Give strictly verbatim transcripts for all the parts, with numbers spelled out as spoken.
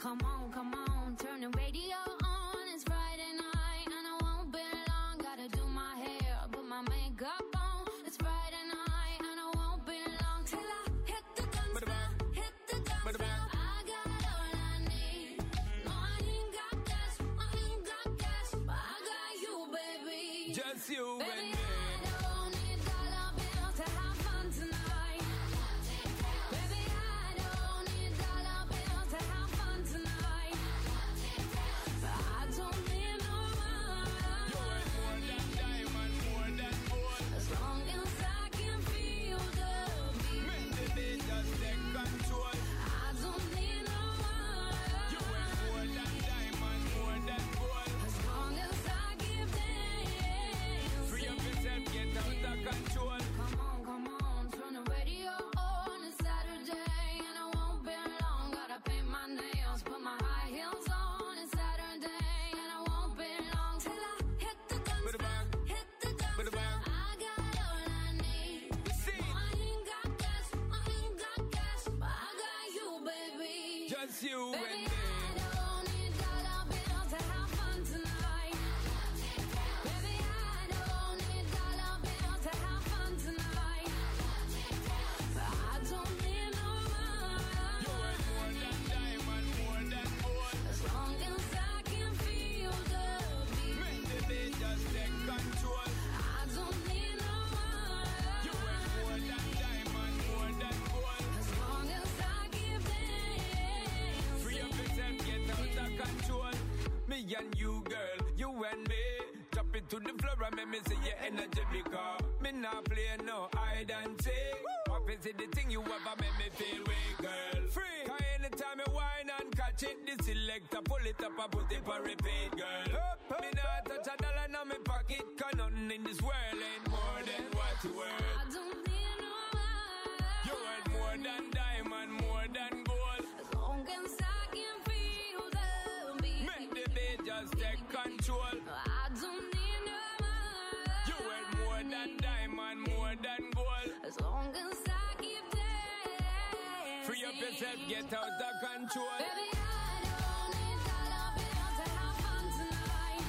come on, come on, turn the radio on. It's Friday night and I won't be long. Gotta do my hair, put my makeup on. It's Friday night and I won't be long till I hit the dance floor, hit the dance floor. I got all I need. No, I ain't got cash, I ain't got cash, but I got you, baby. Just you baby, and me. You baby, and me. I don't need dollar bills to have fun tonight. Baby, I don't need dollar bills to have fun tonight. But I don't need no money. You worth more than diamond, more than gold. As long as I can feel the beat. Make the beat just take control. I don't need no money. You worth more than diamond, more than gold. As long as I give them. Free up yourself, get out of control. Me and you, girl, you and me. Drop it to the floor and make me see your energy because me not play no hide and seek. What is it the thing you ever make me feel weak, girl? Free. Cause anytime you whine and catch it, the selector pull it up and put it for repeat, girl. Up, up, me not touch a dollar in my pocket cause nothing in this world ain't more than what you worth. I don't need no money. You worth more than diamond, more than gold. As long as I can feel the beat. Make the beat just take control. I don't need no money. You worth more than diamond, more than gold. As long as I keep dancing. Free up yourself, get out of control. Baby, I don't need dollar bills to have fun tonight.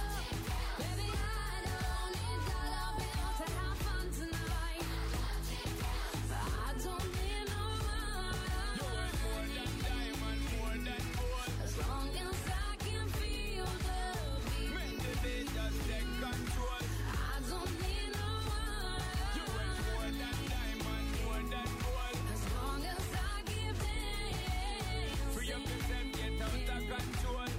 Baby, I don't need dollar bills to have fun tonight. But I don't need no money. You worth more than diamond, more than gold. As long as I can feel the beat. Make the beat just take control. I don't need no money. You worth more than diamond, more than gold. As long as I give them. Free up yourself, get out of control.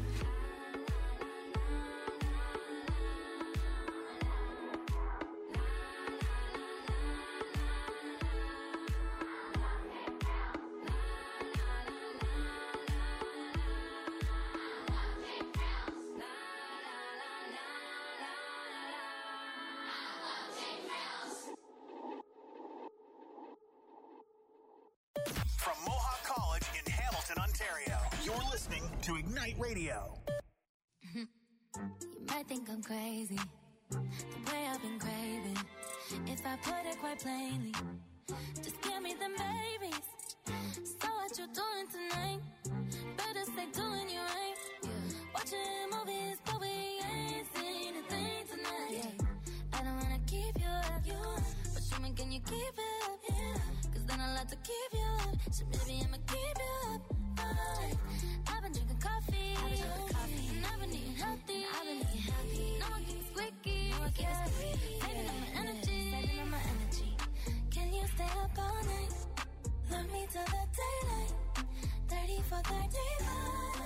From Mohawk College in Hamilton, Ontario, you're listening to Ignite Radio. You might think I'm crazy, the way I've been craving. If I put it quite plainly, just give me them babies. So what you doing tonight? Better stay doing you right. Watching movies, but we ain't seen a thing tonight. I don't wanna keep you up, but show me, can you keep it up? Cause then I'll have to keep you up. So maybe I'ma keep you up. Alright. I've been drinking coffee, I've been drinking coffee, and I've been eating healthy. I've been eating healthy. No one keeps squeaky, no one keeps squeaky. Saving up my energy, saving up my energy. Can you stay up all night? Love me till the daylight. Thirty for thirty-five.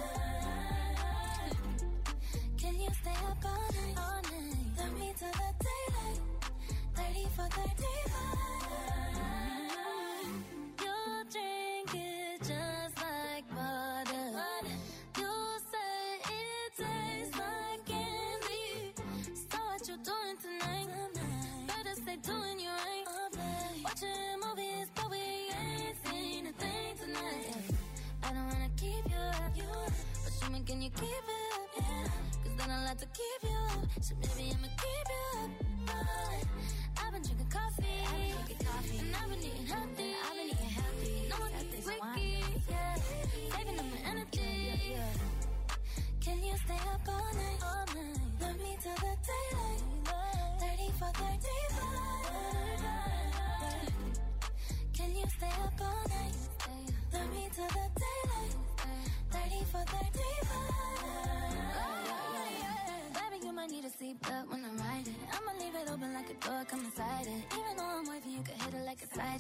Can you stay up all night? All night. Love me till the daylight. Thirty for thirty-five. You drink it just like water. You say it tastes like candy. So what you doing tonight? Better stay doing you right. Watching movies, but we ain't seen a thing tonight. I don't wanna keep you up, but show me, can you keep it up? Cause then I'll have to keep you up. So maybe I'ma keep you up. Alright. I've been drinking coffee, I've been drinking coffee, and I've been eating healthy. I've been eating healthy. No one keeps squeaky, yeah. Saving up my energy.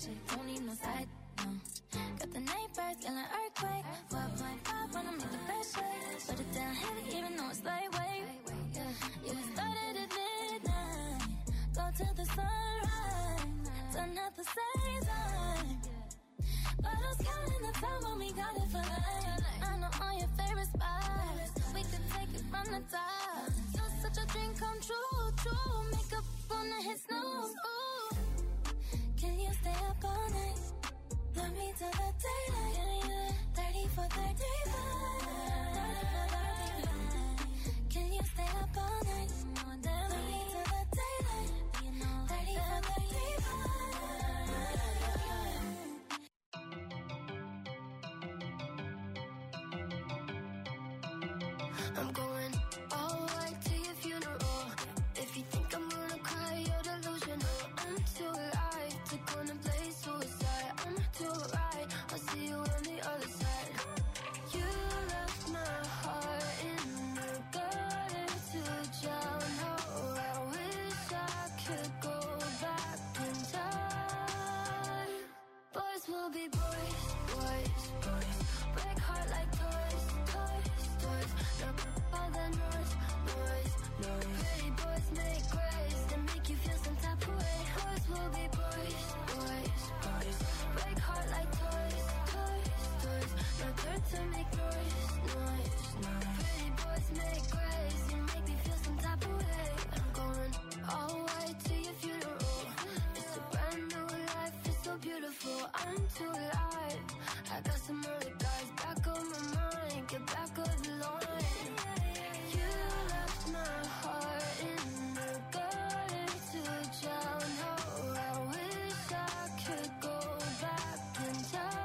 chick, don't need no side, no. Got the night birds, feeling earthquake. four point five when I make the best shake. Put it down heavy, even though it's lightweight. Yeah, we started at midnight, go till the sunrise. Done at the same time. But I was counting the time when we got it for life. I know all your favorite spots, we could take it from the top. You're such a dream come true, true. Makeup on the hit snooze, ooh. Can you stay up all night? Love me till the daylight. Yeah, yeah. thirty for thirty-five. Can you stay up all night? Love me till the daylight. thirty for thirty-five. I'm going all white to your funeral. If you think I'm gonna cry, you're delusional. I'm too alive to contemplate suicide. I'm too right, I'll see you on the other side. You left my heart in the gutter to drown. Oh, I wish I could go back in time. Boys will be boys, boys, boys. Break heart like toys, toys, toys. Now all the noise, noise, noise. Pretty boys make grace and make you feel some type of way. Boys will be boys, boys, boys. Break heart like toys, toys, toys. Now turn to make noise, noise, noise. Pretty boys make grace and make me feel some type of way. I'm going all white to your funeral. It's a brand new life, it's so beautiful. I'm too alive. I got some other guys back on my mind. Get back on the line. You left my heart in the gutter to drown. Oh, I wish I could go back in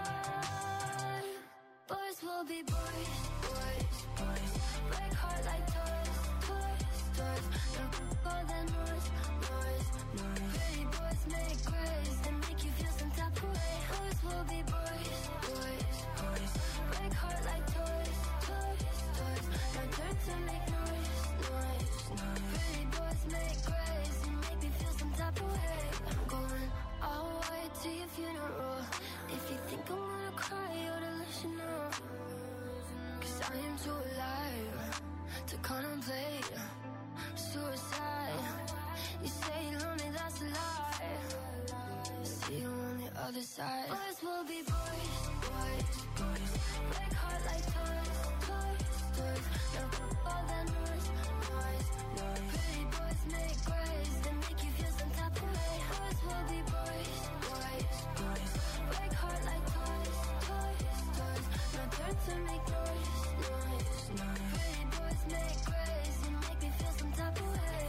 time. Boys will be boys, boys, boys. Break heart like toys, toys, toys. Now all the noise, noise, noise. Pretty boys make grace and make you feel some type of way. Boys will be boys, boys, boys. Break heart like toys, toys, toys. Now turn to make noise, noise, noise. Pretty boys make grace and make me feel some type of way. I'm going all white to your funeral. If you think I'm gonna cry, you ought to listen up. Cause I am too alive to contemplate suicide. You say you're lonely, that's a lie. See you on the other side. Boys will be boys, boys, boys. Break heart like toys, toys, toys. Now all the noise, noise, noise. Pretty boys make grace and make you feel some type of way. Boys will be boys, boys, boys. Break heart like toys, toys, toys. Now turn to make noise, noise, noise. Pretty boys make grace and make me feel some type of way.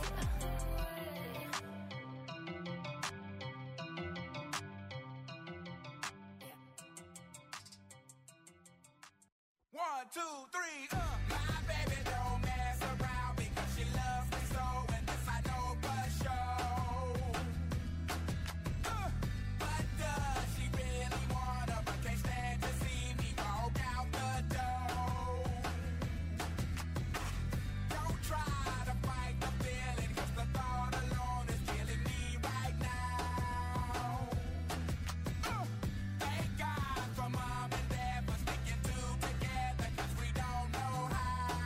One, two, three, uh. My baby don't mess around because she loves me so, and this I know for sure. Uh, but does she really wanna, but can't stand to see me walk out the door? Don't try to fight the feeling, cause the thought alone is killing me right now. Uh, thank God for mom and dad for sticking two together, cause we don't know how.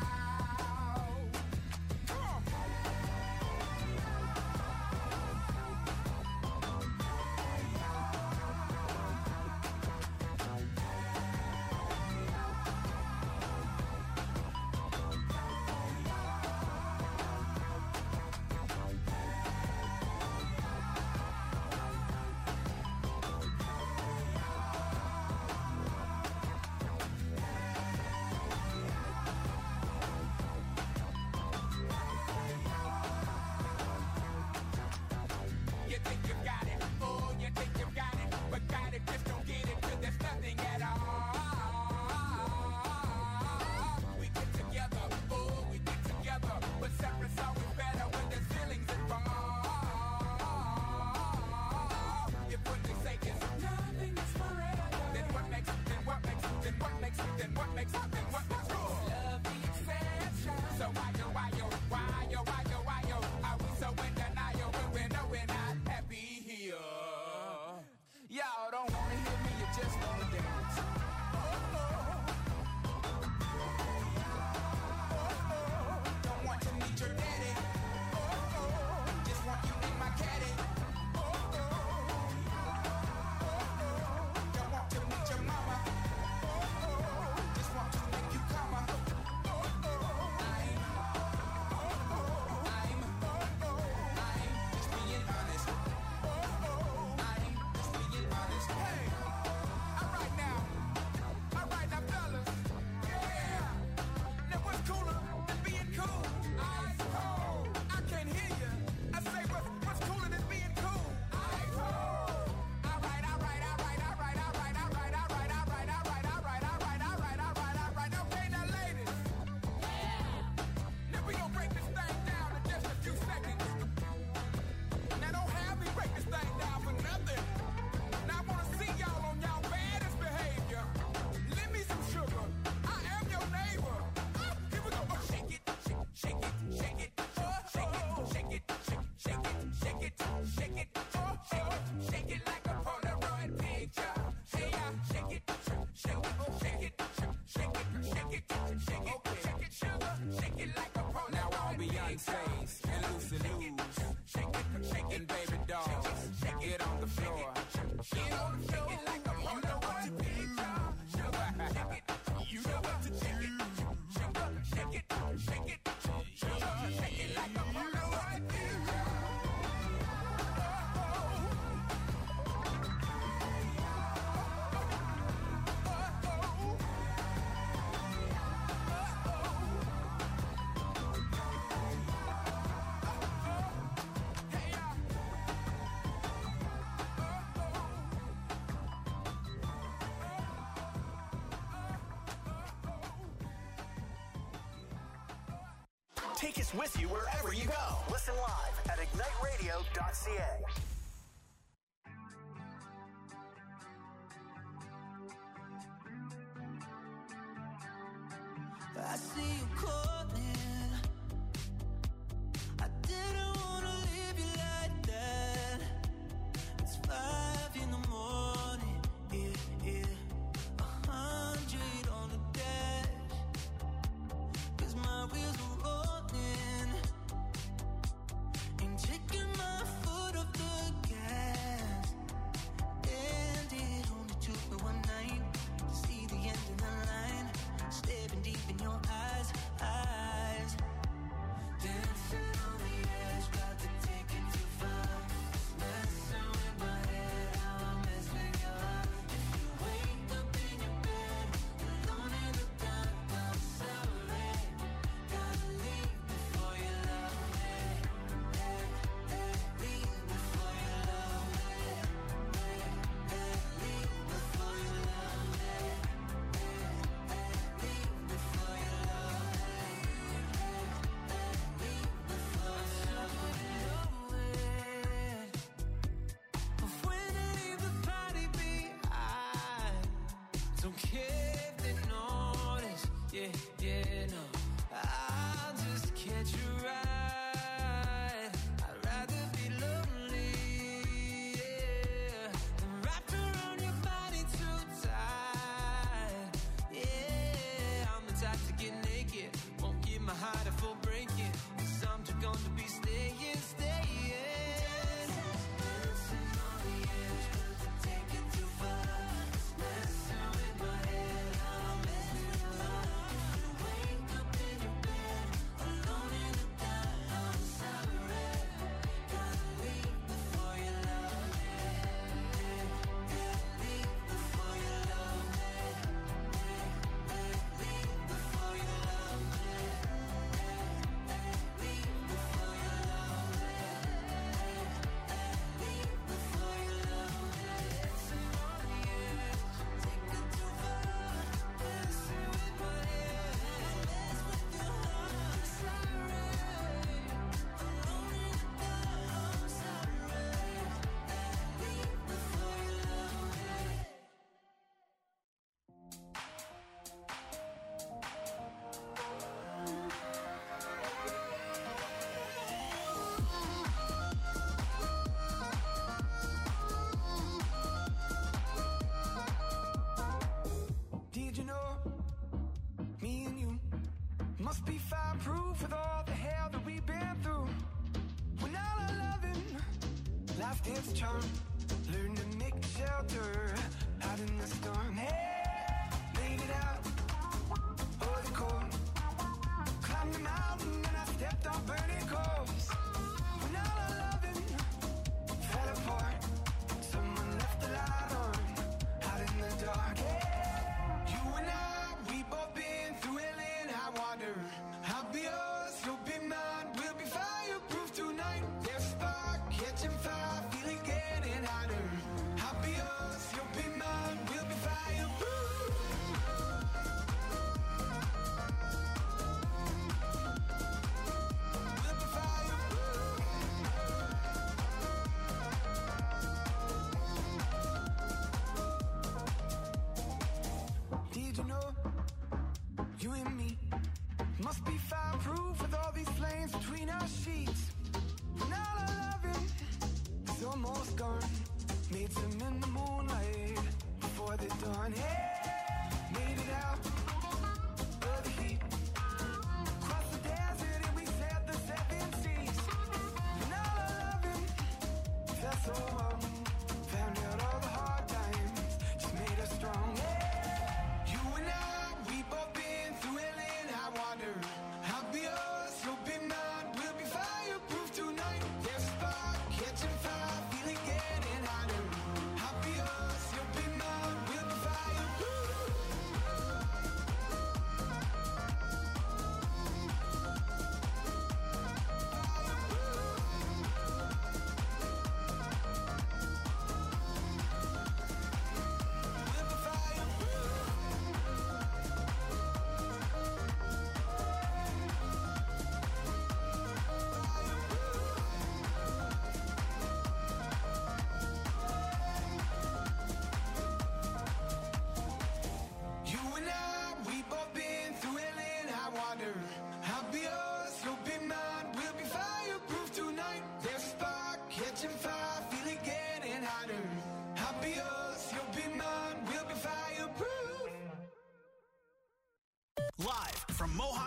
shake it, okay. Shake it, sugar, shake it like a pro. Now all Beyonce's and Lucy Lou's, shake it, shake it, and baby dolls, get on the floor, get on the floor, like a pro. You know what to do, sugar, shake it, you know what to do, sugar, shake it, shake it, sugar, shake it like a pro. You know what to do. Take us with you wherever you go. Listen live at ignite radio dot c a. I see you calling. I didn't wanna leave you like that. It's five in the morning, yeah, yeah. A hundred on the dash. 'Cause my wheels are rolling. Ain't taking my foot off the gas. And it only took me one night to see the end of the line. Staring deep in your eyes, eyes. Dancing on the edge, about to take it too far. Messing with my head, how I mess with your heart. If you wake up in your bed, alone in the dark, I'm sorry. Gotta leave before you love me. Hey, hey, leave before you love me. Hey, hey, leave before you love me. Don't care if they notice, yeah, yeah, no. I'll just catch a ride. I'd rather be lonely, yeah, than wrapped around your body too tight. Yeah, I'm the type to get naked, won't give my heart a full breaking. 'Cause I'm just gonna be staying, staying. Dancing on the edge, but to take it too far. Messing with my head, I'm messing with your heart. If you wake up in your bed, alone in the dark, I'm sorry. Gotta leave before you love me. Leave before you love me. Leave before you love me. Leave before you love me. Leave before you love me. Dancing on the edge, take it too far. Messing with my head, mess with your heart. Sorry, alone in the dark, I'm sorry. Leave before you love me. Did you know, me and you must be fireproof with all the hell that we've been through. When all our loving lost its charm, learn to make shelter out in the storm. Hey, made it out, oh the cold. Climbed the mountain and I stepped on burning coals. When all our loving fell apart, someone left the light on out in the dark. Hey, you and I, we both been through hell and high water. I'll be yours, you'll be mine. We'll be fireproof tonight. There's a spark catching fire, feeling getting hotter. I'll be yours, you'll be mine. We'll be fireproof. We'll be fireproof. Did you know, you and me must be fireproof with all these flames between our sheets. When all our loving is almost gone, made some in the moonlight before the dawn. Hey, made it out of the heat.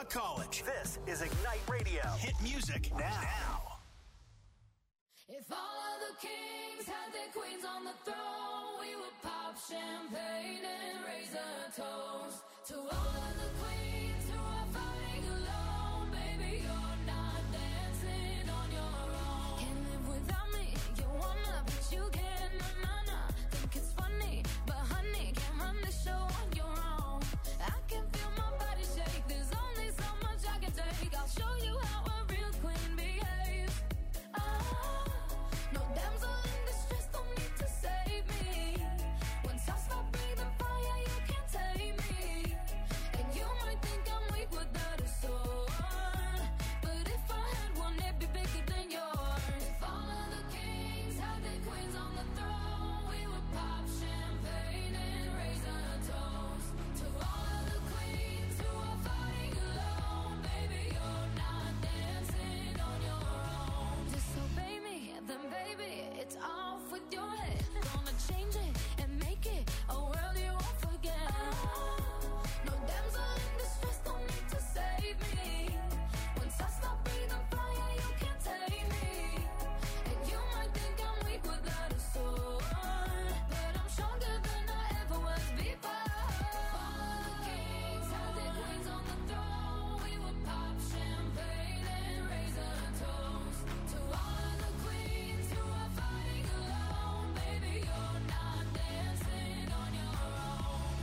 Mohawk College. This is Ignite Radio. Hit music now. If all of the kings had their queens on the throne, we would pop champagne and raise a toast to all of the queens who are fighting alone. Baby, you're not dancing on your own. Can't live without me. You wanna, but you can't. Na na na. Think it's funny, but honey, can't run the show on your own. I can feel my body shake. There's only so much I can take. I'll show you how a real queen behaves. Ah, no damsel in distress, don't need to save me. Once I stop breathing fire, you can't tame me. And you might think I'm weak without a sword, but if I had one, it'd be bigger than yours. If all of the kings had their queens on the throne, we would pop champagne and raise a toast to all of the queens who are fighting alone. Baby, you're not dancing on your own. Disobey me, then baby, it's off with your head. Gonna change it and make it a world you won't forget. No damsel in distress, don't need to save me. Once I stop breathing fire, you can't tame me. And you might think I'm weak without a sword, but I'm stronger than I ever was before. All of the kings had their queens on the throne. We would pop champagne and raise a toast to all of the queens who are fighting alone. Baby, you're not dancing on your own.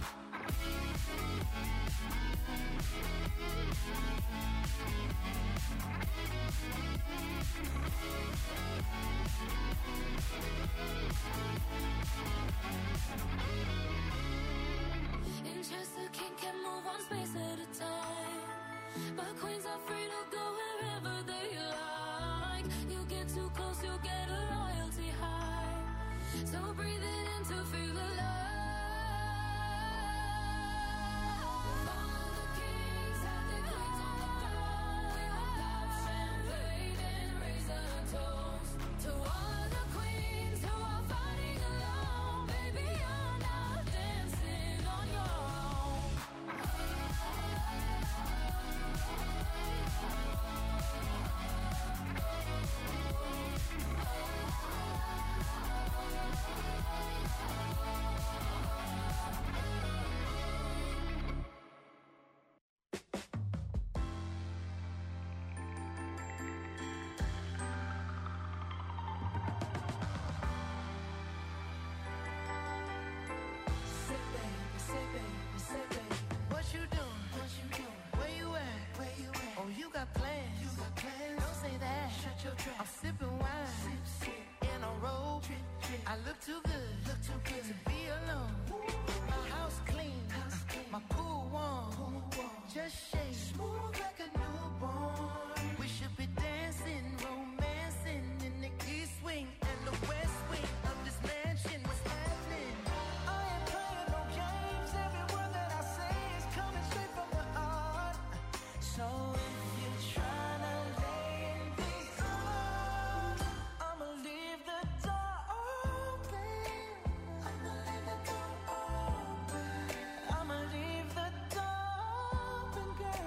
In Chester, king can move one space at a time, but queens are free to go wherever they like. You get too close, you get a royalty high. So breathe it in to feel alive. All of the kings had their queens on the throne. We would pop champagne and raise a toast to all of the queens who are fighting alone. Baby, you're not dancing on your own. Say baby, say baby, say baby, what you doing? What you doing? Where you at? Where you at? Oh, you got plans? You got plans? Don't say that. Shut your trap. I'm sipping wine, sip, sip. In a robe. Trip, trip. I look too good, look too good to be alone. My house clean, house clean. My pool warm, pool warm. Just shake, smooth like a newborn. We should be dancing, romancing in the east wing and the west wing of this mansion. What's happening? I ain't playing no games. Every word that I say is coming straight from the heart. So if you're trying to lay in these arms, I'ma leave the door open. I'ma leave the door open. I'ma leave the door open, girl.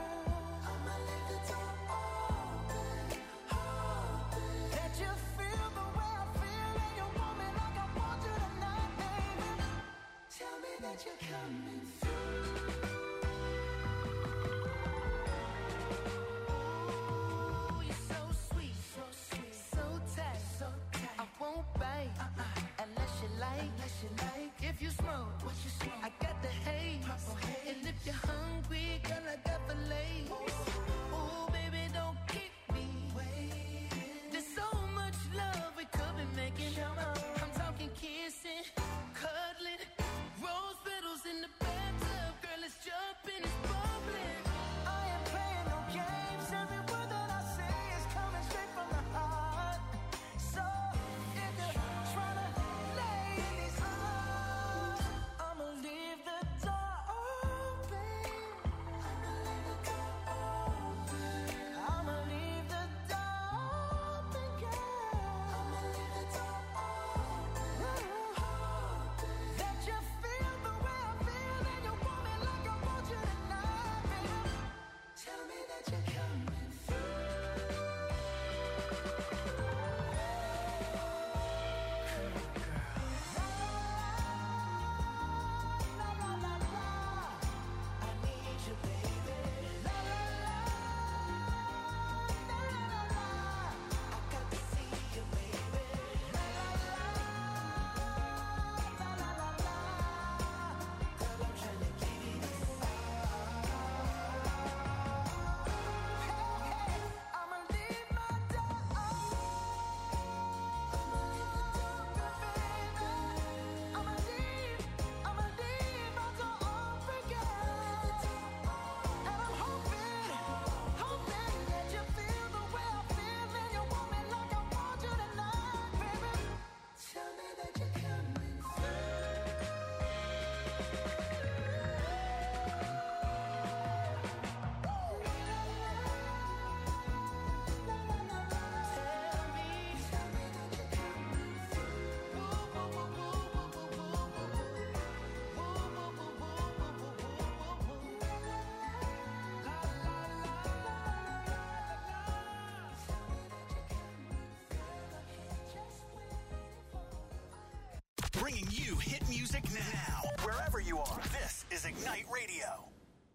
hit music now. Wherever you are, this is Ignite Radio.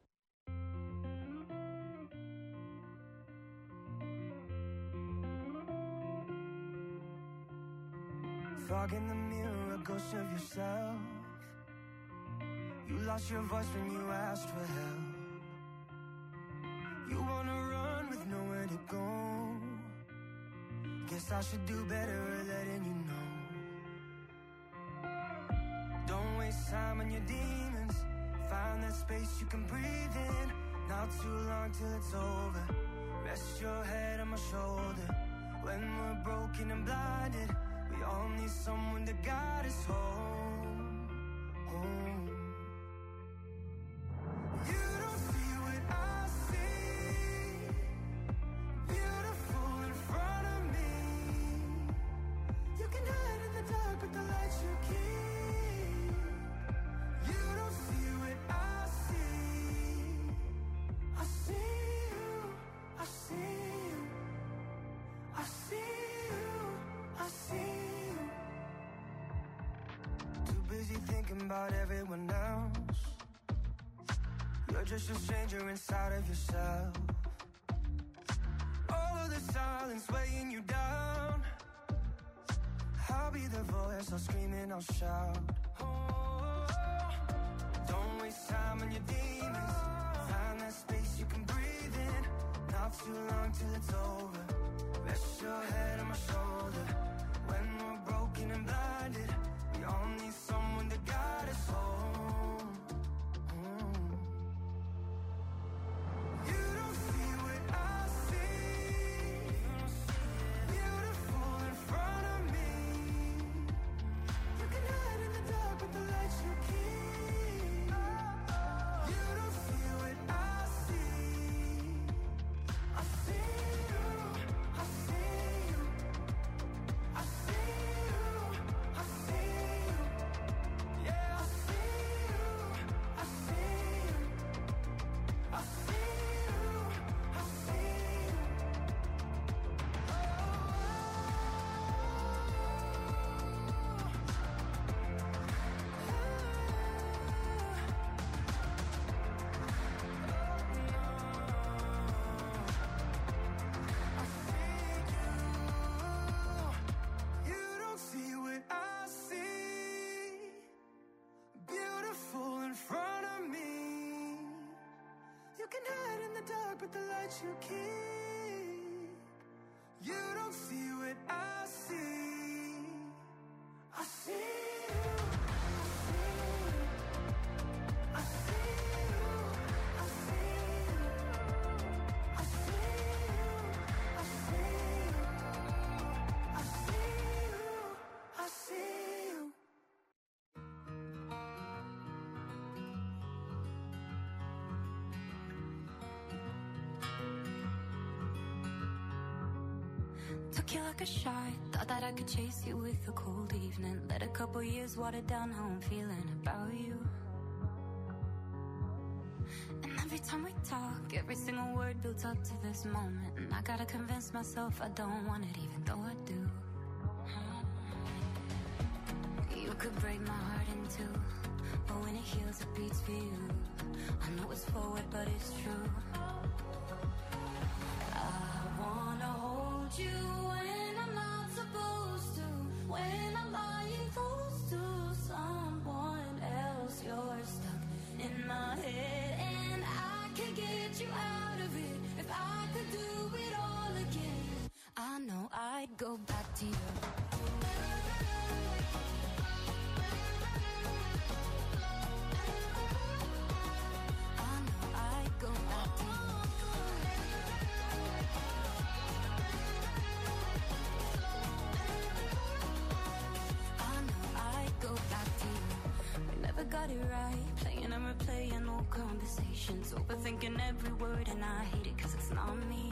Fog in the mirror, a ghost of yourself. You lost your voice when you asked for help. You wanna run with nowhere to go. Guess I should do better at letting you know. Don't waste time on your demons. Find that space you can breathe in. Not too long till it's over. Rest your head on my shoulder. When we're broken and blinded, we all need someone to guide us home, home. You don't see what I see. Beautiful in front of me. You can hide in the dark with the lights you keep. You don't see what I see. I see you, I see you, I see you, I see you. Too busy thinking about everyone else. You're just a stranger inside of yourself. All of the silence weighing you down. I'll be the voice, I'll scream and I'll shout. Oh, don't waste time on your demons. Find that space you can breathe in. Not too long till it's over. Rest your head on my shoulder. When we're broken and blinded, we all need someone to guide us home. home. You don't see what I see. Beautiful in front of me. You can hide in the dark with the lights you keep. You don't see what I see. I see you, I see you, I see you, I see you. Yeah, I see you, I see you, I see you, I see you. You don't see what I see. Beautiful in front of me. You can hide in the dark with the lights you keep. You don't see what I see. I see you. I see you. I see you. I see you. I see you. I see you. I see you. Took you like a shot. Thought that I could chase you with a cold evening. Let a couple years water down how I'm feeling about you. And every time we talk, every single word builds up to this moment. And I gotta convince myself I don't want it, even though I do. You could break my heart in two, but when it heals, it beats for you. I know it's forward, but it's true. I wanna hold you when I'm not supposed to. When I'm lying close to someone else, you're stuck in my head, and I can get you out of it. If I could do it all again, I know I'd go back to you. I know I'd go back to you. I know I'd go back to you. We never got it right, playing and replaying old conversations, overthinking every word, and I hate it cause it's not me.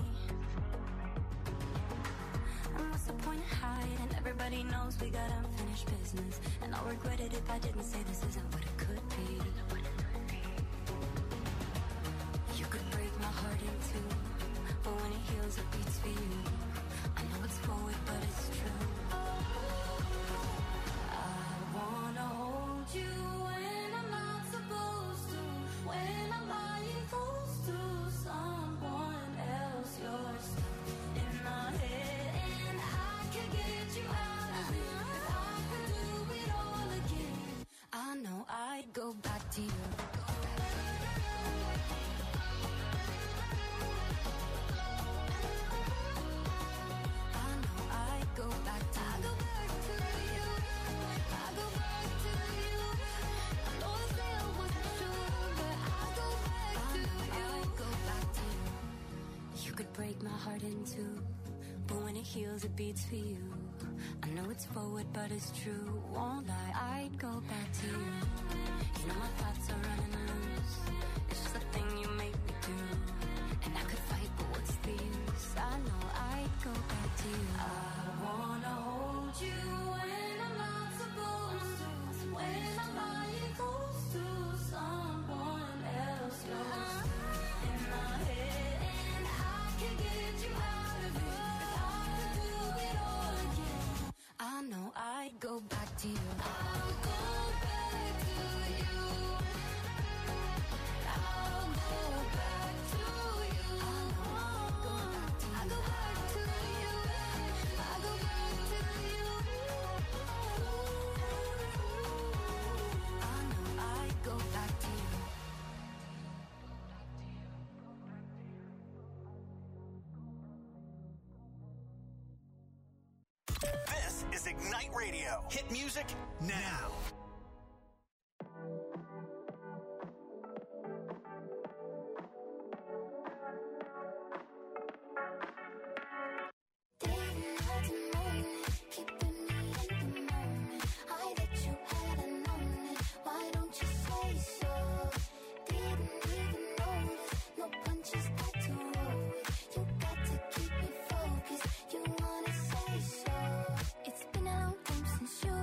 And what's the point of hiding? Everybody knows we got unfinished business, and I'll regret it if I didn't say this isn't what it could be. You could break my heart in two, but when it heals, it beats for you. I know it's forward, but it's true. I wanna hold could break my heart in two, but when it heals, it beats for you. I know it's forward, but it's true. Won't lie, I'd go back to you. You know my thoughts are running loose. It's just a thing you make me do. And I could fight, but what's the use? I know I'd go back to you. I wanna hold you when I'm not supposed to. When my body goes to someone else, yours in my head, and I can get you out of it. If I could do it all again, I know I'd go back to you. I'll go back to you. I'll go back to you. I'll go back to you. I'll go back to you. I'll go back to you. I know I'd go back to you. This is Ignite Radio. Hit music now. It's been a long time since you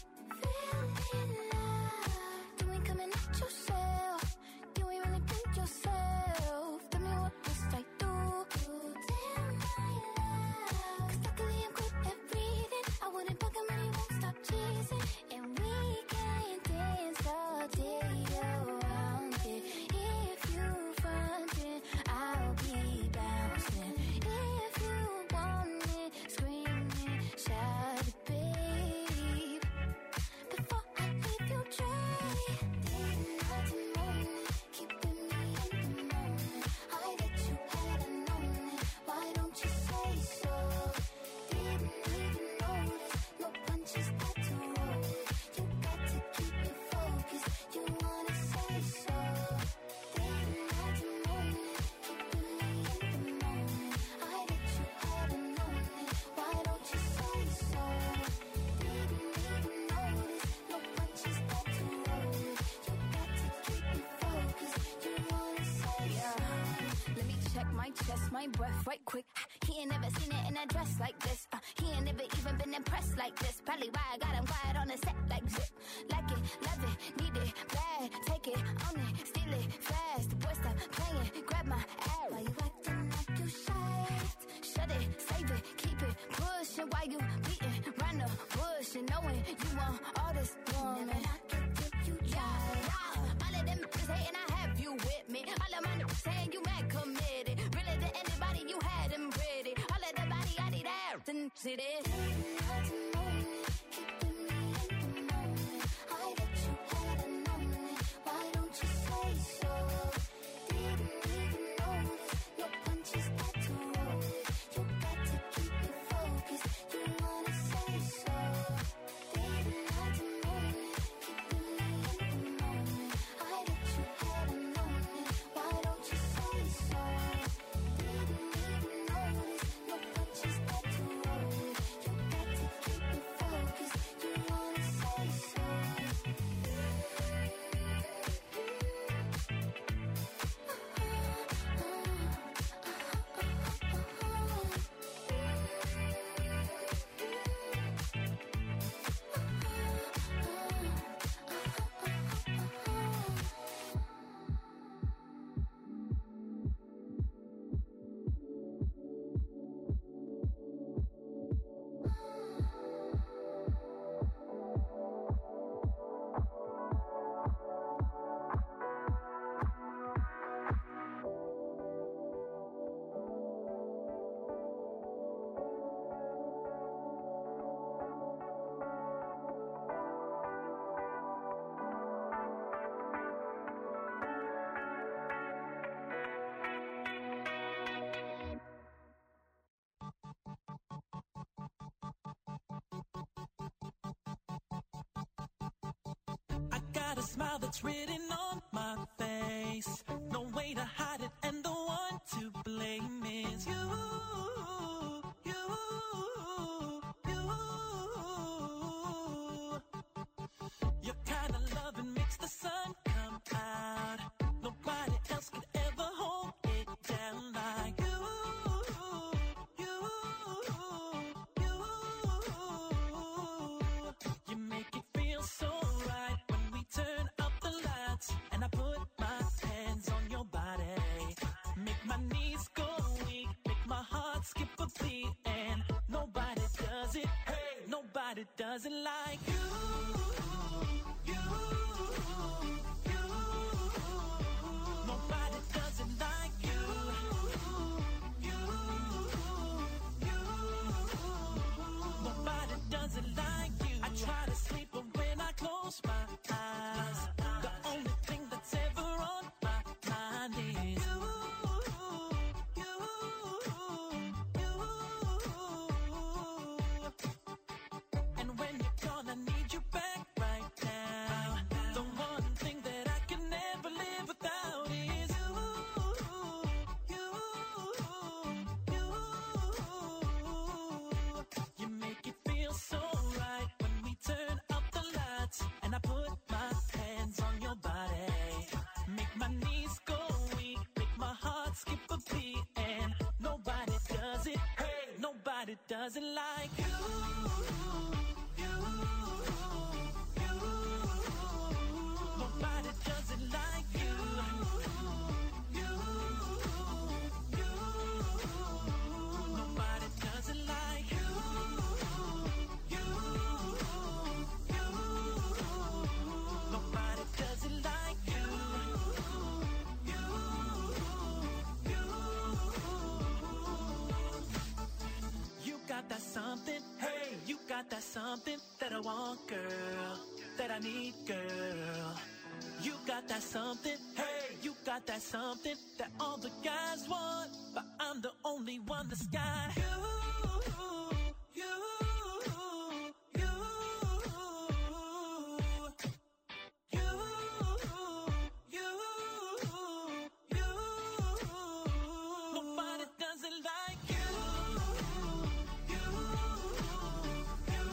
fell in love. You ain't coming at yourself. You ain't really been yourself. Tell me what must I do to tell my love? 'Cause luckily I'm good at breathing. I wouldn't bug him and he won't stop teasing. And we can dance all day around it. If you frontin', I'll be bouncing. If you want it, screaming, shout it, babe. Before I leave you dry, day and night and morning, keeping me in the moment. I that you hadn't known it. Why don't you say so? Didn't even notice. No punches got to roll it. You got to keep me focused. You wanna say so? Day and night and morning, keeping me in the moment. I that you hadn't known it. Why don't you say so? Didn't even notice. No punches got to roll it. You got to keep me focused. You wanna say so? Let me check my chest, my breath right quick. He ain't never seen it in a dress like this. Uh, he ain't never even been impressed like this. Probably why I got him quiet on the set like zip. Like it, love it, need it, bad. Take it, own it, steal it, fast. The boy stop playing, grab my ass. Why you acting like you shy? Shut it, save it, keep it pushing. While you beating round the bush and knowing you want all this woman. Never knock it till you try. Yeah, all of them niggas hating, I have you with me. All of my niggas saying you mad committed. Really to anybody you had them pretty. All of the body I need out and see this. I that you hadn't known it. Why don't you say so? Didn't even notice. No punches got to roll it. You got to keep me focused. You wanna say so? Didn't night and morning, keeping me in the moment. I that you hadn't known it. Why don't you say so? Didn't even notice. No punches got to roll it. You got to keep me focused. You wanna say so? A smile that's written on my face. No way to hide it, and the one to blame is knees go weak, make my heart skip a beat, and nobody does it, hey, nobody does it like you, you, you. Nobody does it like you, you, you. Nobody does it like you. I try to sleep, but when I close my eyes, the only thing that's ever on my mind is you, you, you. And when you're gone, I need you back right now. The one thing that I can never live without is you, you, you. You make it feel so right when we turn up the lights and I put my hands on your body. Make my knees go weak, make my heart skip a beat, and nobody does it, hey, nobody does it like you, you, you. Nobody does it like you, you, you. Nobody does it like you, you, you. Nobody does it like you, you, you. You got that something, hey, you got that something that I want, girl, that I need, girl. You got that something, hey, you got that something that all the guys want, but I'm the only one that's got you, you, you, you, you, you. Nobody does it like you, you, you.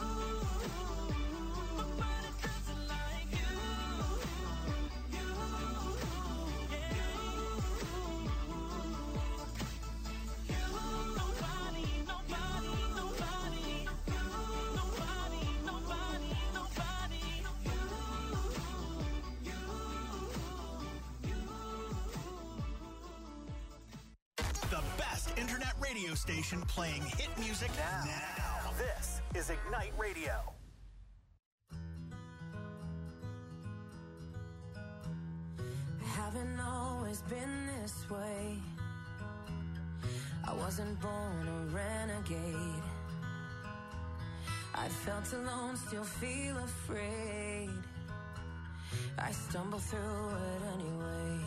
Nobody does it like you, you, yeah. You, nobody, nobody, nobody. You, nobody, nobody, nobody. You, you, you. The best internet radio station playing hit music now. now. This is Ignite Radio. Haven't always been this way. I wasn't born a renegade. I felt alone, still feel afraid. I stumble through it anyway.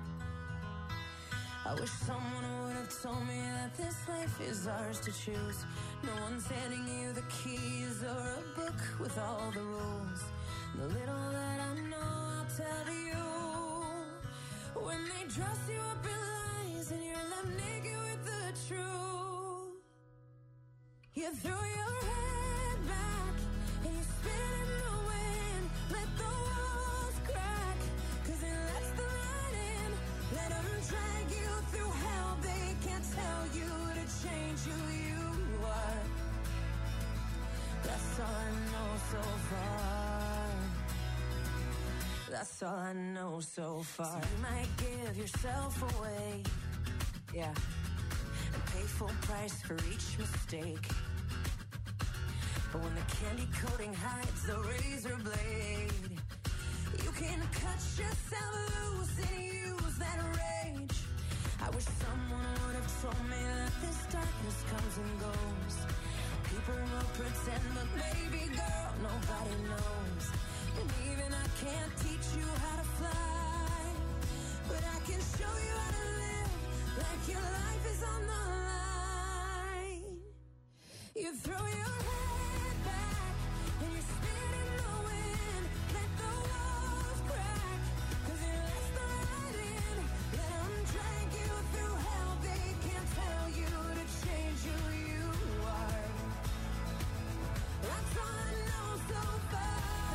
I wish someone would have told me that this life is ours to choose. No one's handing you the keys or a book with all the rules. The little that I know, I'll tell to you. When they dress you up in lies and you're left naked with the truth, you throw your head back and you spin in the wind. Let the walls crack, cause it lets the light in. Let them drag you through hell. They can't tell you to change who you are. That's all I know so far. That's all I know so far. So you might give yourself away, yeah, and pay full price for each mistake. But when the candy coating hides the razor blade, you can cut yourself loose and use that rage. I wish someone would have told me that this darkness comes and goes. People will pretend, but baby girl, nobody knows. And even I can't teach you how to fly, but I can show you how to live like your life is on the line. You throw your head back and you spin in the wind. Let the walls crack, cause it lets the light in. Let them drag you through hell. They can't tell you to change who you are. That's all I know so far.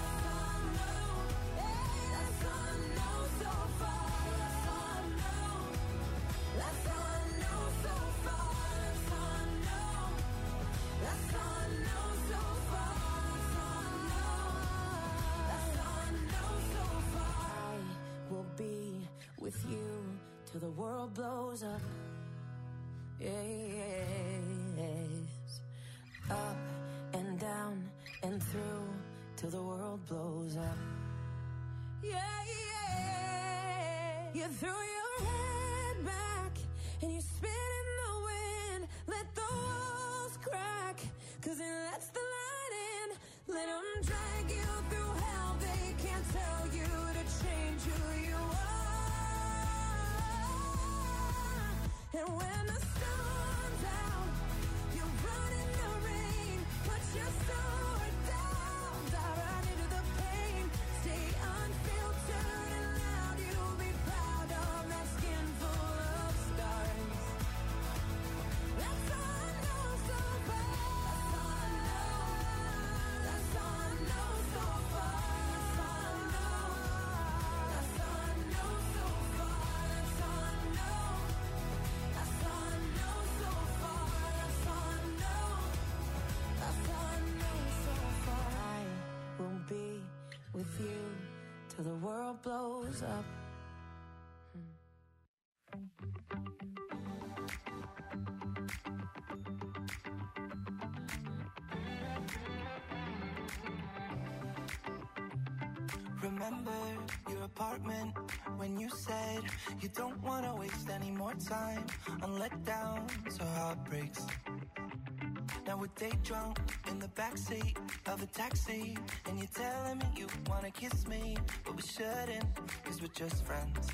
That's all I know so far. That's all I know. That's all I know so far. That's all I know. That's all I know so far. That's all I know. That's all I know so far. I will be with you till the world blows up. Yes. Up and down and through till the world blows up. Yeah, yeah. You threw your head back and you spit in the wind. Let the walls crack, cause it lets the light in. Let them drag you through hell. They can't tell you to change who you are. And when the sun's out, you run in the rain. Put your sword down, dive right into the pain. Stay unfiltered and loud. You'll be proud of that skin full of scars. That's all I know so far. That's all I know so far. That's all I know. That's all I know so far. That's all I know. That's all I know so far. That's all I know. That's all I know so far. I will be with you till the world blows up. Remember your apartment when you said you don't want to waste any more time on letdowns or heartbreaks. Now we're day drunk in the backseat of a taxi, and you're telling me you want to kiss me, but we shouldn't, cause we're just friends.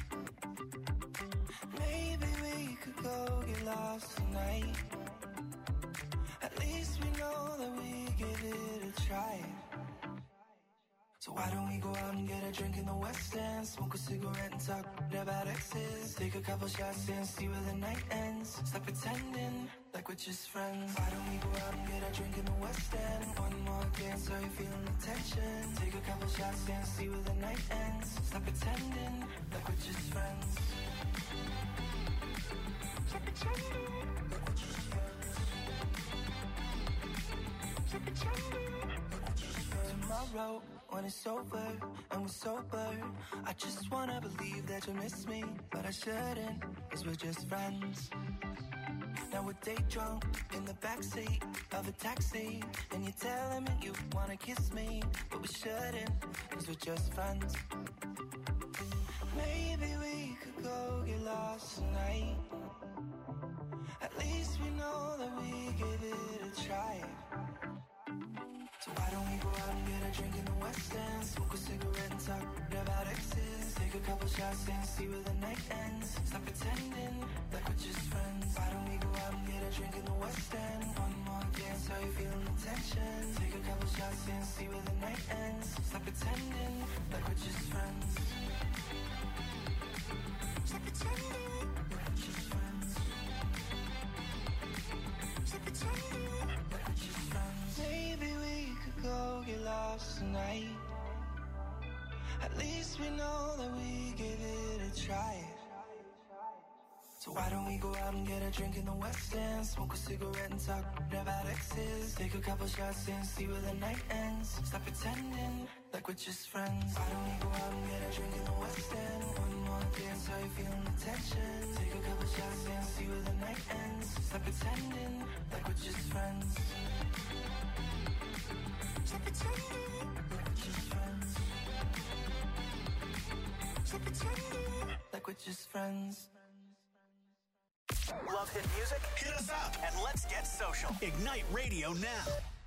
Maybe we could go get lost tonight. At least we know that we give it a try. So why don't we go out and get a drink in the West End, smoke a cigarette and talk about exes, take a couple shots and see where the night ends. Stop pretending like we're just friends. Why don't we go out and get a drink in the West End? One more dance, are you feeling the tension? Take a couple shots and see where the night ends. Stop pretending like we're just friends. Stop pretending like we're just friends. Stop pretending like we're just friends. Tomorrow, when it's over and we're sober, I just wanna believe that you miss me, but I shouldn't, cause we're just friends. Now we're day drunk in the backseat of a taxi, and you're telling me you wanna kiss me, but we shouldn't, cause we're just friends. Maybe we could go get lost tonight. At least we know that we give it a try. So why don't we go out and get a drink in the West End, smoke a cigarette and talk about exes, take a couple shots and see where the night ends. Stop pretending like we're just friends. Why don't we go out and get a drink in the West End? One more dance, are you feeling the tension? Take a couple shots and see where the night ends. Stop pretending like we're just friends. Stop pretending like we're just friends. Stop pretending like we're just friends. Maybe we could go get lost tonight. At least we know that we give it a try. So why don't we go out and get a drink in the West End, smoke a cigarette and talk about exes, take a couple shots and see where the night ends. Stop pretending like we're just friends. Why don't we go out and get a drink in the West End? One more dance, are you feeling the tension? Take a couple shots and see where the night ends. Stop pretending like we're just friends. Stop pretending like we're just friends. Stop pretending like we're just friends. Love hit music? Hit us up and let's get social. Ignite Radio now.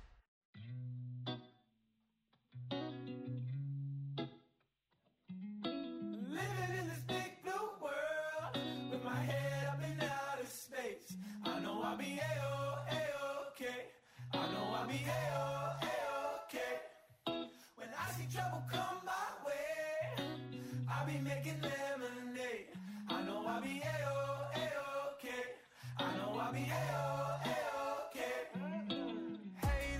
Living in this big blue world with my head up in outer space. I know I'll be A-O, A-OK. I know I'll be A-O, A-OK. When I see trouble come my way, I'll be making lemonade. I know I'll be A-O, A-OK. I know I'll be A-O, A-OK. Hey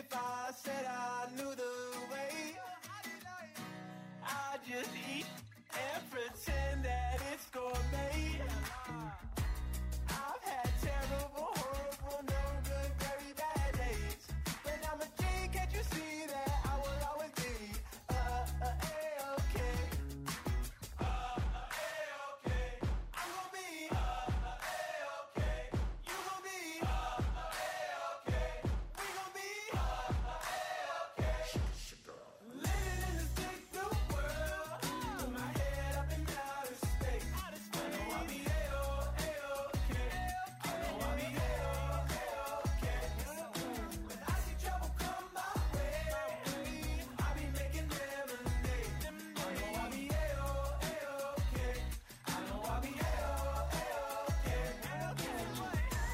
if I said I knew the way? I just eat and pretend that it's gourmet. I've had terrible, horrible, no good, very bad days. But I'm a G, can't you see that I will always be uh, uh, A-okay. Uh, uh, A-okay. I'm gonna be uh, uh, A-okay. You gonna be uh, uh, A-okay. We gonna be uh, uh, A-okay. Living in this big new world, with my head up in outer space. I know I'll be A-O, A-okay. I know I'll be A-O, A-okay. When I see trouble come my way, I be making lemonade. I know I'll be A-O, A-okay. I know I'll be A-O, A-okay.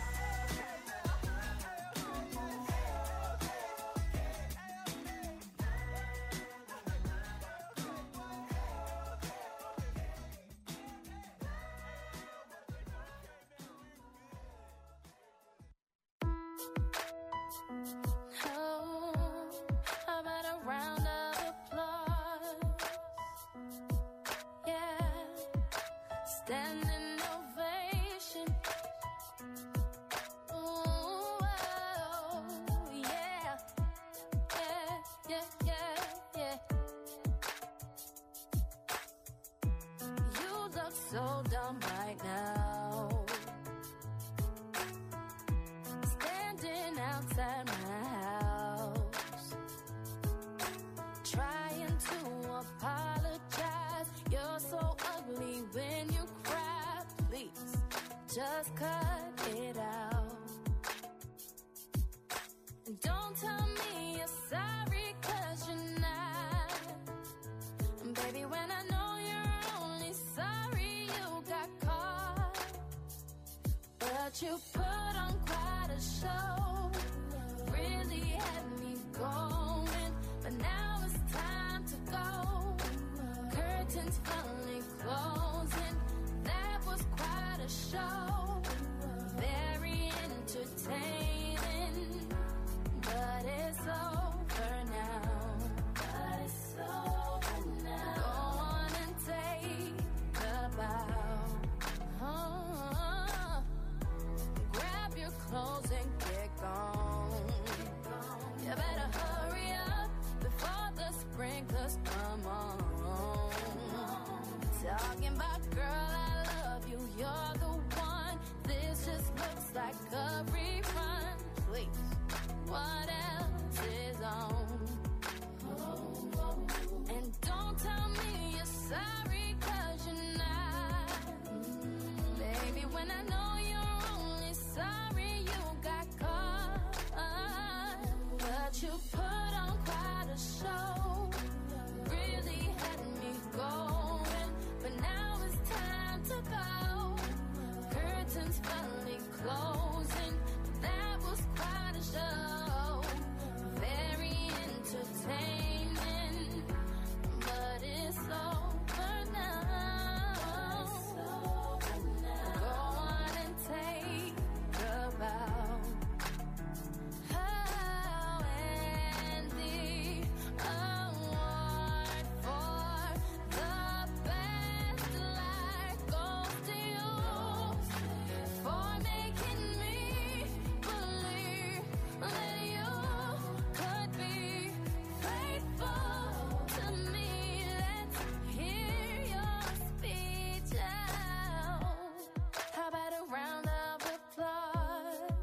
Oh, how about a round of applause? Yeah, standing ovation. Ooh, oh, yeah, yeah, yeah, yeah, yeah. You look so dumb right now, standing outside my house, trying to apologize. You're so ugly when you cry. Please, just cut it out. And don't tell me you're sorry, 'cause you're not. And baby, when I know you're only sorry you got caught, but you put on quite a show, really had me going, but now it's time to go. Curtains finally closing, that was quite a show, very entertaining, but it's over now. But it's over now. Go on and take a bow. Oh, grab your clothes and get gone. You better hurry up before the sprinklers come on. Talking about, girl, I love you, you're the one. This just looks like a rerun. Please, what else is on? And don't tell me you're sorry, 'cause you're not. Baby, when I know you're only sorry you got caught, but you put on quite a show, really had me going, but now it's time to go. Curtains finally closing, that was quite a show, very entertaining, but it's over now. Go on and take a bow. Oh, and the award for the best life goes to you, for making me believe that you could be faithful to me. Let's hear your speech out. How about a round of applause?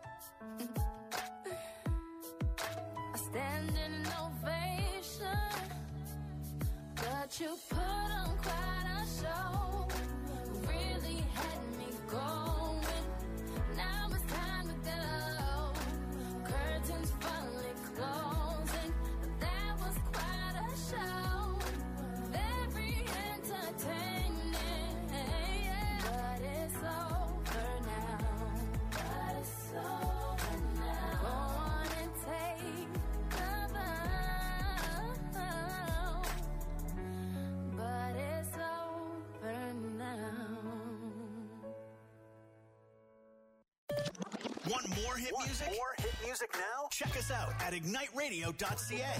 A standing ovation, but you put on quite a show, really had me going, now it's time to go. Curtains finally closing, that was quite a show, very entertaining, but it's over now. But it's over now. Go on and take a bow, but it's over now. Want more hit Want music? more hit music now? Check us out at ignite radio dot c a.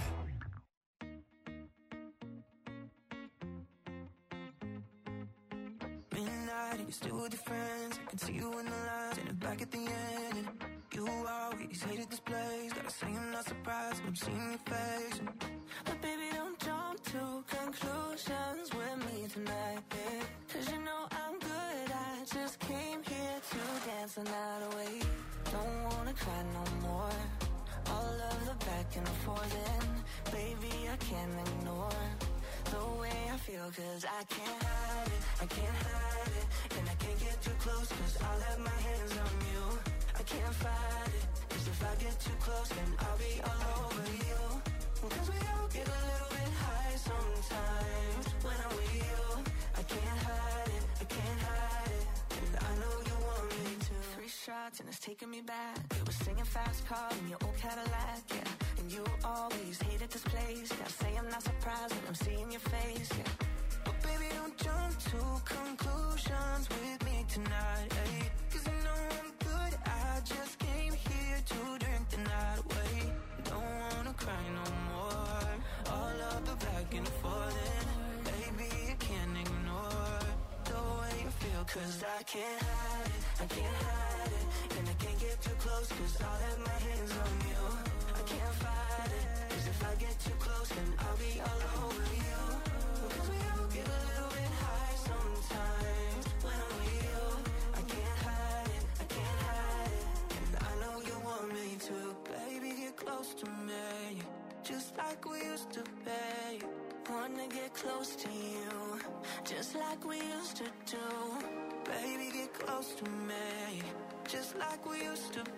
Midnight and you're still with your friends. I can see you in the lines and back at the end. And you always hated this place. Gotta say I'm not surprised when I'm seeing your face. But baby, don't jump to conclusions with me tonight, babe. Cause you know I'm good. I just came here to dance the night away. Don't wanna cry no more. All of the back and forth, and baby, I can't ignore the way I feel, cause I can't hide it, I can't hide it. And I can't get too close, cause I'll have my hands on you. I can't fight it, cause if I get too close, then I'll be all over you. Cause we all get a little bit high sometimes when I'm with you. I can't hide it, I can't hide it. And I know you want me to. Three shots and it's taking me back. It was singing fast car in your old Cadillac, yeah. And you always hated this place. Gotta say I'm not surprised when I'm seeing your face, yeah. But baby, don't jump to conclusions with me tonight, eh? Cause I know I'm good. I just came here to drink the night away. Don't wanna cry no more. All of the back and forth, and baby, I can't ignore the way you feel. Cause I can't hide it, I can't hide it. And I can't get too close, cause I'll have my hands on you. I can't fight it, cause if I get too close, then I'll be all over you. Cause we all get a little bit high sometimes when I'm with you. I can't hide it, I can't hide it. And I know you want me to. Baby, get close to me, just like we used to be. Wanna get close to you, just like we used to do. Baby, get close to me, just like we used to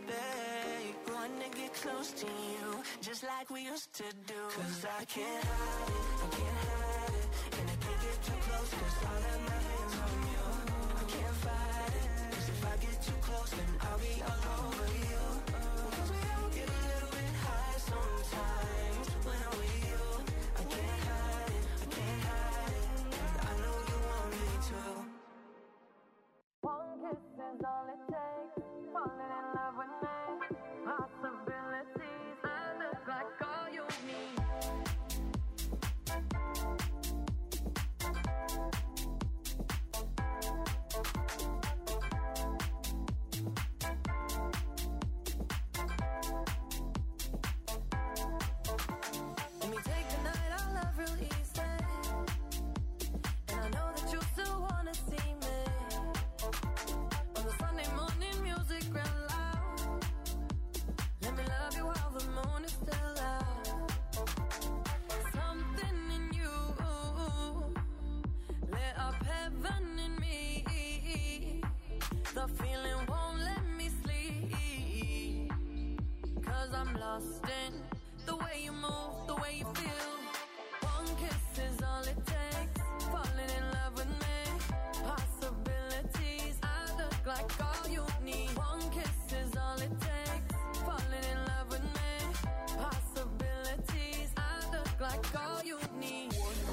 be. Wanna get close to you, just like we used to do. Cause I can't hide it, I can't hide it. And I can't get too close, cause I'll have my hands on you. I can't fight it, cause if I get too close, then I'll be all over you. Cause we all get a little bit high sometimes when I'm with you. I can't hide it, I can't hide it. And I know you want me to. One kiss is all it takes. Falling in love with me. Possibilities. I look like all you need. Let me take the night, I love real easy. And I know that you still wanna see me. On the Sunday morning, music real loud. Let me love you while the moon is still out. Something in you lit up heaven in me. The feeling won't let me sleep. Cause I'm lost in the way you move, the way you feel. One kiss is all it takes. Falling in love with me. Possibilities. I look like all you need. One kiss is all it takes. Falling in love with me. Possibilities. I look like all you need.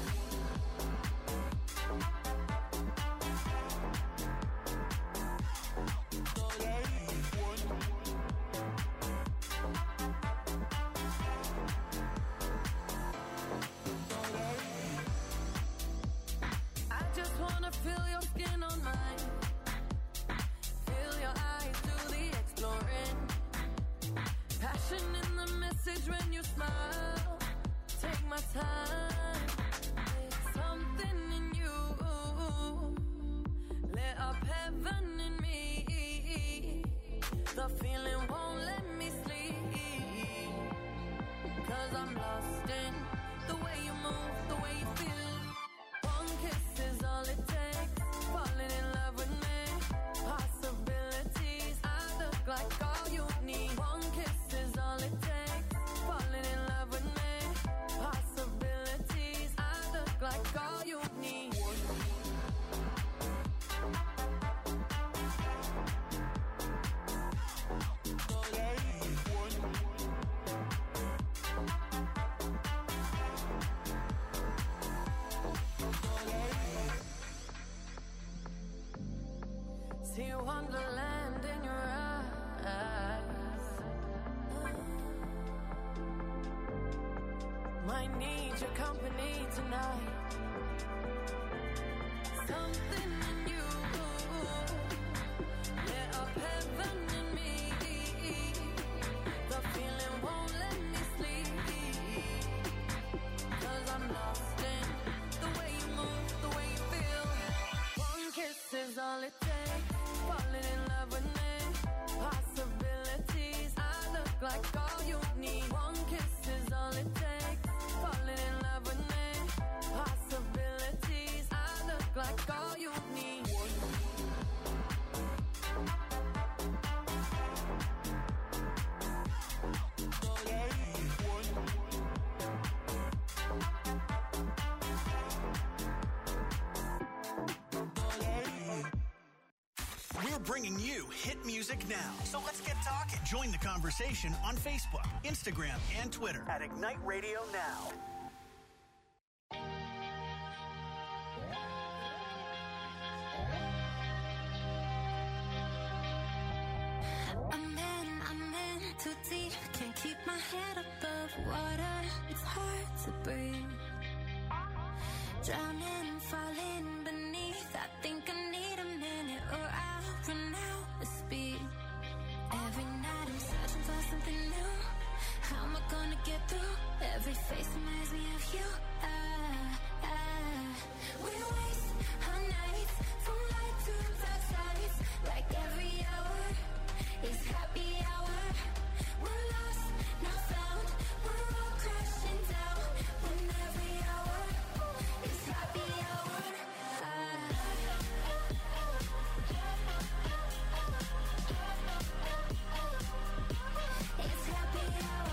I just wanna feel your skin on mine. Feel your eyes do the exploring. Passion in the message when you smile. Take my time. Something in you lit up heaven in me. The feeling won't let me sleep. Cause I'm lost in the way you move, the way you feel. One kiss is all it takes. Falling in love with me. Possibilities. I look like all you need. One kiss is all it takes. Falling in love with me. Possibilities. I look like all you need. See wonderland in your eyes. might need your company tonight. Something in you lit up heaven in me. The feeling won't let me sleep, 'cause I'm lost in the way you move, the way you feel. One kiss is all it takes, falling in love with me. Possibilities, I look like all you need. One kiss is all it takes, falling in love with me. Possibilities, I look like all you need. We're bringing you hit music now. So let's get talking. Join the conversation on Facebook, Instagram, and Twitter at Ignite Radio Now. I'm in, I'm in too deep. Can't keep my head above water. It's hard to breathe. Drowning, falling beneath. I think I need a minute or I'll run out of speed. Every night I'm searching for something new. How am I gonna get through? Every face reminds me of you. Ah, ah. We waste our nights from light to dark sides. Like every hour is happy hour. We're lost, not found. We're all crashing down. When every hour is happy hour. It's happy hour.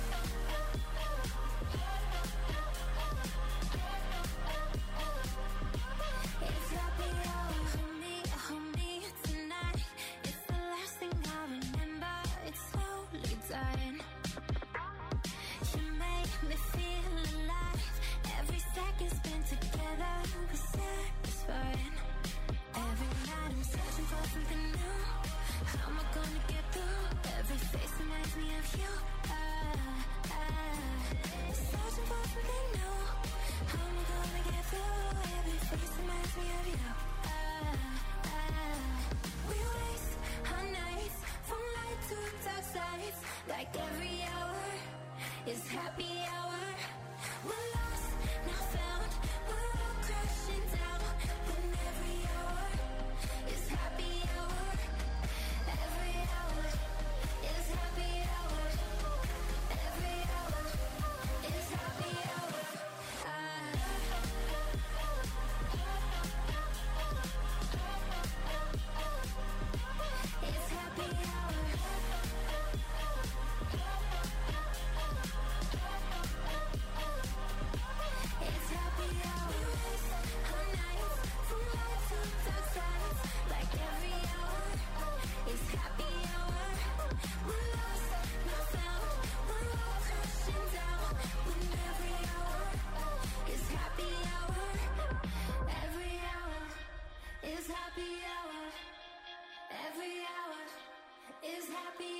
It's happy hour. Hold me, hold me tonight. It's the last thing I remember. It's slowly dying. You make me feel alive. Every second spent together was satisfying. Every night I'm searching for something new. How am I gonna get through? Every face reminds me of you. Ah, ah. Searching for something new. How am I gonna get through? Every face reminds me of you. Ah, ah. We waste our nights from light to dark sides. Like every hour is happy hour. We're lost, not found. We're all crashing down. When every hour is happy hour. Every hour is happy hour. Every hour is happy hour. Ah. It's happy hour. It's happy hour. Our nights from light to dark sides. Like every hour is happy hour. We're lost, not found. We're all crashing down. When every hour is happy hour. Every hour is happy hour. Every hour is happy